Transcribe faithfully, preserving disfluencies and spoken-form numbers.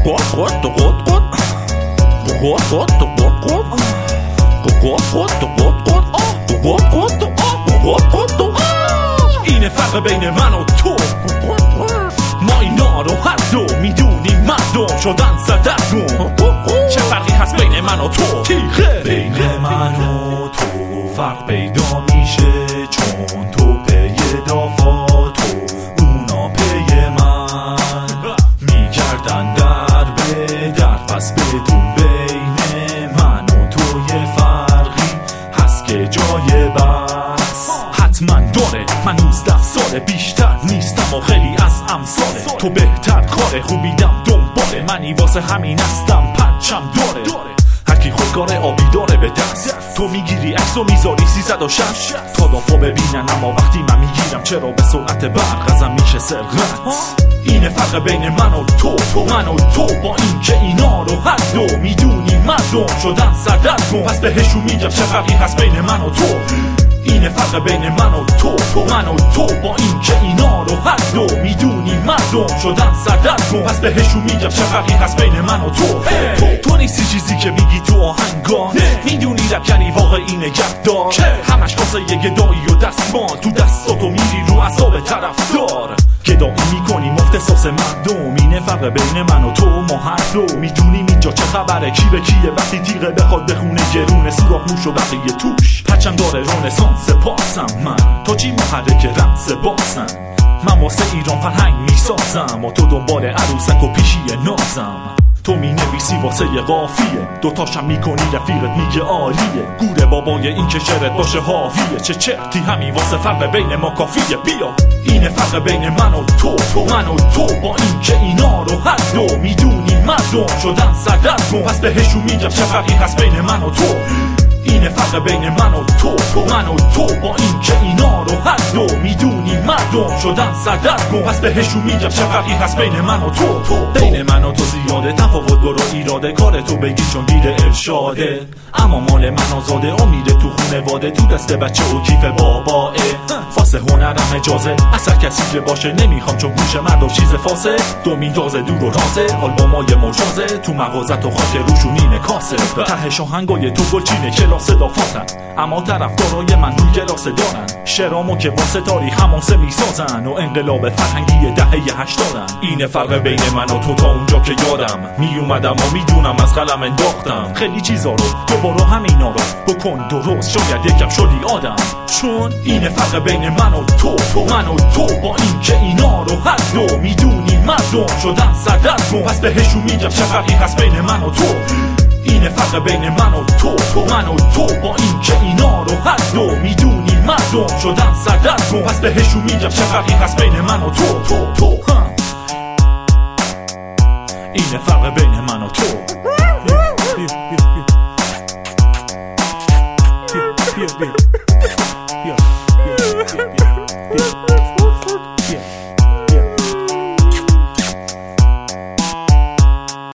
اینه فرق بین من و تو، ما اینا رو هر دو میدونیم مردم شدن سردرگم. چه فرقی هست بین من و تو؟ تیخه بین من و تو فرق پیدا میشه چون تو پی دافات و اونا پی من میگردن در به در، پس بدون بین من و تو یه فرقی هست که جای بس حتما داره. من نوزده ساله بیشتر نیستم و خیلی از امثاله تو بهتر کاره خوبیدم دنباله منی واسه همین هستم پرچم داره. هرکی خودکار آبی داره به دست، تو میگیری عکس و میذاری سیصد و شصت تا دافا ببینن، اما وقتی من میگیرم چرا به سرعت برق ازم میشه سرقت. اینه فرق بین من و تو، من و تو با این که اینا رو هر دو میدونیم مردم شدن سردرگم. پس بهشون میگم چه فرقی هست بین من و تو. اینه فرق بین من و تو، من و تو با این که اینا رو هر دو میدونیم مردم شدن سردرگم. پس بهشون میگم چه فرقی هست بین من و تو. تو نیستی چیزی که میگی تو آهنگان، میدونی رپ یعنی واقعی نگهدار، همش واسه یه گدایی و دستمان، تو دستاتو میری رو اعصاب طرفدار، گدایی میکنی مختصاص مردم. اینه فرق بین من و تو، ما هر دو میدونیم اینجا چه خبره، کی به کیه وقتی تیغه بخواد بخونه گرونه، سوراخ موش و بقیه توش پرچم داره رنسانس پاسم. من تو چی محرک رقص باسم، من واسه ایران فرهنگ میسازم و تو دنبال عروسک و پیشی نازم. تو می نویسی واسه یه قافیه، دوتاشم میکنی رفیقت میگه عالیه، گوره بابای این که شعرت باشه حاویه، چه چرتی همین واسه فرق بین ما کافیه. بیا اینه فرق بین من و تو، من و تو با این که اینا رو هر دو میدونیم مردم شدن سردرگم. پس بهشون میگم چه فرقی هست بین من و تو. اینه فرق بین من و تو، من و تو با این که اینا رو هر دو میدونیم مردم شدن سردرگم. پس بهشون میگم چه فرقی هست بین من و تو. بین من و تو زیاده تفاوت برو ایراده، کار تو بگی چون گیر ارشاده، اما مال من آزاده، امیده تو خونواده، تو دست بچه و کیف باباه، فاسه هنرم اجازه اثر کسی که باشه نمیخوام چون گوش مردم چیز فاسه، دو میندازه دور و رازه، آلبومای مجازه تو مغازت و خاک روشونین کاسه، تهش آهنگای تو گلچینه کلاس دافاتن، اما طرفدارای من روی گلاسه دارن، شرامو که واسه تاریخ هماسه میسازن و انقلاب فرهنگی دهه هشتادن. اینه فرق بین من و تو تا اونجا که یادم میومدم و میدونم از قلم انداختم خیلی چیزا رو، تو برو همینا رو بکن درست، شاید یکم شدی آدم. چون اینه فرق بین من و تو، من و تو با این که اینا رو هر دو میدونیم مردم شدن سردرگم. پس بهشون میگم چه فرقی هست بین من و تو. اینه فرق بین من و تو، من و تو با این که اینا رو هر دو میدونیم مردم شدن سردرگم. پس بهشون میگم چه فرقی هست بین من و تو. تو تو اینه فرق بین من و تو.